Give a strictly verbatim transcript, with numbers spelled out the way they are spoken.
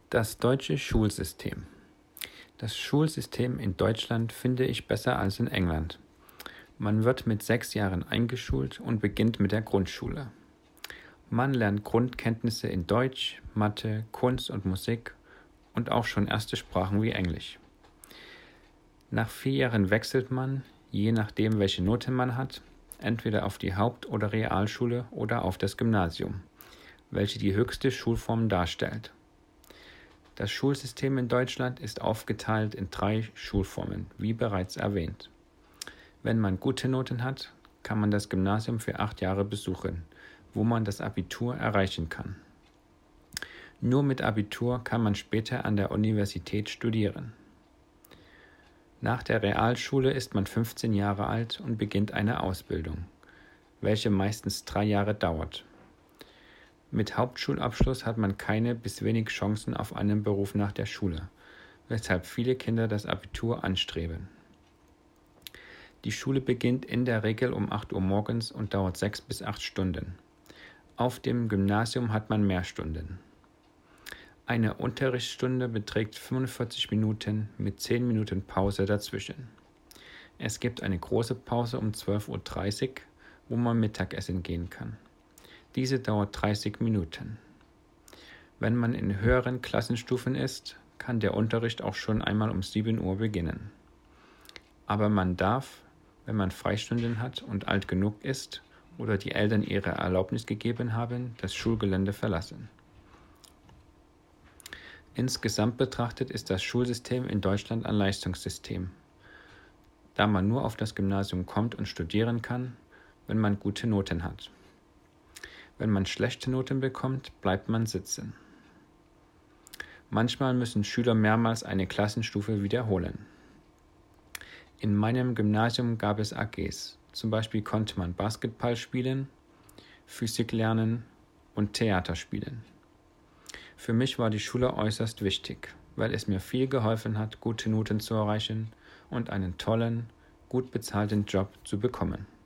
Das deutsche Schulsystem. Das Schulsystem in Deutschland finde ich besser als in England. Man wird mit sechs Jahren eingeschult und beginnt mit der Grundschule. Man lernt Grundkenntnisse in Deutsch, Mathe, Kunst und Musik und auch schon erste Sprachen wie Englisch. Nach vier Jahren wechselt man, je nachdem welche Note man hat, entweder auf die Haupt- oder Realschule oder auf das Gymnasium, welche die höchste Schulform darstellt. Das Schulsystem in Deutschland ist aufgeteilt in drei Schulformen, wie bereits erwähnt. Wenn man gute Noten hat, kann man das Gymnasium für acht Jahre besuchen, wo man das Abitur erreichen kann. Nur mit Abitur kann man später an der Universität studieren. Nach der Realschule ist man fünfzehn Jahre alt und beginnt eine Ausbildung, welche meistens drei Jahre dauert. Mit Hauptschulabschluss hat man keine bis wenig Chancen auf einen Beruf nach der Schule, weshalb viele Kinder das Abitur anstreben. Die Schule beginnt in der Regel um acht Uhr morgens und dauert sechs bis acht Stunden. Auf dem Gymnasium hat man mehr Stunden. Eine Unterrichtsstunde beträgt fünfundvierzig Minuten mit zehn Minuten Pause dazwischen. Es gibt eine große Pause um zwölf Uhr dreißig, wo man Mittagessen gehen kann. Diese dauert dreißig Minuten. Wenn man in höheren Klassenstufen ist, kann der Unterricht auch schon einmal um sieben Uhr beginnen. Aber man darf, wenn man Freistunden hat und alt genug ist oder die Eltern ihre Erlaubnis gegeben haben, das Schulgelände verlassen. Insgesamt betrachtet ist das Schulsystem in Deutschland ein Leistungssystem, da man nur auf das Gymnasium kommt und studieren kann, wenn man gute Noten hat. Wenn man schlechte Noten bekommt, bleibt man sitzen. Manchmal müssen Schüler mehrmals eine Klassenstufe wiederholen. In meinem Gymnasium gab es A Gs. Zum Beispiel konnte man Basketball spielen, Physik lernen und Theater spielen. Für mich war die Schule äußerst wichtig, weil es mir viel geholfen hat, gute Noten zu erreichen und einen tollen, gut bezahlten Job zu bekommen.